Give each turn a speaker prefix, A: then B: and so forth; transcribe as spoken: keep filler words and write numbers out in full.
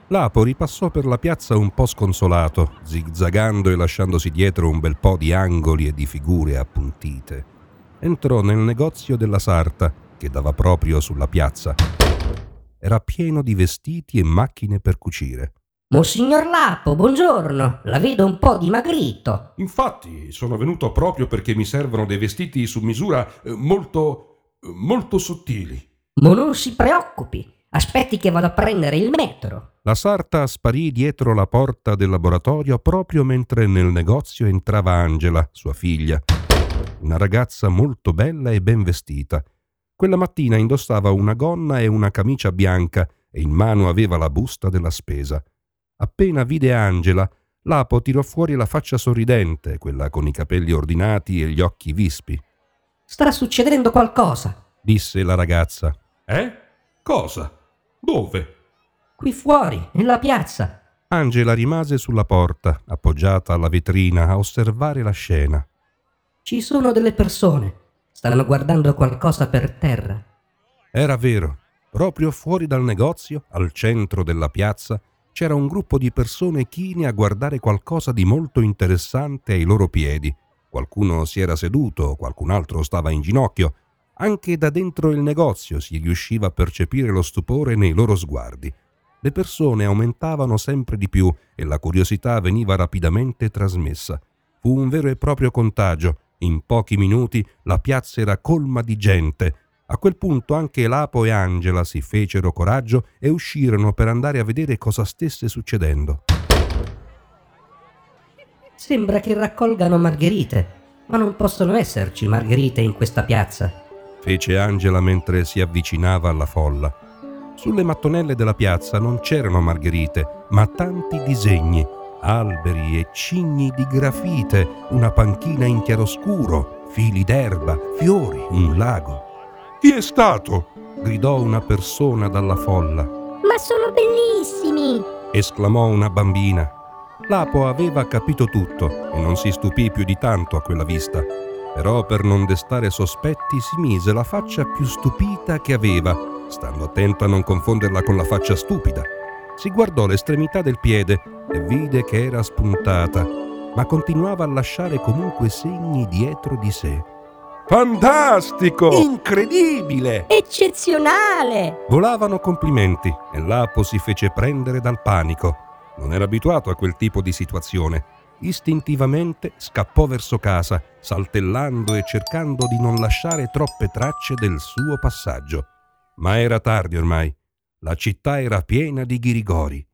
A: Lapo ripassò per la piazza un po' sconsolato, zigzagando e lasciandosi dietro un bel po' di angoli e di figure appuntite. Entrò nel negozio della sarta, che dava proprio sulla piazza. Era pieno di vestiti e macchine per cucire.
B: Monsignor Lapo, buongiorno, la vedo un po' dimagrito.
C: Infatti, sono venuto proprio perché mi servono dei vestiti su misura eh, molto, eh, molto sottili.
B: Ma non si preoccupi, aspetti che vado a prendere il metro.
A: La sarta sparì dietro la porta del laboratorio proprio mentre nel negozio entrava Angela, sua figlia. Una ragazza molto bella e ben vestita. Quella mattina indossava una gonna e una camicia bianca e in mano aveva la busta della spesa. Appena vide Angela, Lapo tirò fuori la faccia sorridente, quella con i capelli ordinati e gli occhi vispi.
B: Sta succedendo qualcosa,
A: disse la ragazza.
C: Eh? Cosa? Dove?
B: qui fuori, nella piazza.
A: Angela rimase sulla porta, appoggiata alla vetrina, a osservare la scena.
B: Ci sono delle persone, stanno guardando qualcosa per terra.
A: Era vero. Proprio fuori dal negozio, al centro della piazza, c'era un gruppo di persone chine a guardare qualcosa di molto interessante ai loro piedi. Qualcuno si era seduto, qualcun altro stava in ginocchio. Anche da dentro il negozio si riusciva a percepire lo stupore nei loro sguardi. Le persone aumentavano sempre di più e la curiosità veniva rapidamente trasmessa. Fu un vero e proprio contagio. In pochi minuti la piazza era colma di gente. A quel punto anche Lapo e Angela si fecero coraggio e uscirono per andare a vedere cosa stesse succedendo.
B: Sembra che raccolgano margherite, ma non possono esserci margherite in questa piazza,
A: fece Angela mentre si avvicinava alla folla. Sulle mattonelle della piazza non c'erano margherite, ma tanti disegni, alberi e cigni di grafite, una panchina in chiaroscuro, fili d'erba, fiori, un lago.
C: Chi è stato?
A: Gridò una persona dalla folla.
D: Ma sono bellissimi!
A: Esclamò una bambina. Lapo aveva capito tutto e non si stupì più di tanto a quella vista. Però per non destare sospetti si mise la faccia più stupita che aveva, stando attento a non confonderla con la faccia stupida. Si guardò l'estremità del piede e vide che era spuntata, ma continuava a lasciare comunque segni dietro di sé.
C: Fantastico!
A: Incredibile!
D: Eccezionale!
A: Volavano complimenti e Lapo si fece prendere dal panico. Non era abituato a quel tipo di situazione. Istintivamente scappò verso casa, saltellando e cercando di non lasciare troppe tracce del suo passaggio. Ma era tardi ormai. La città era piena di ghirigori.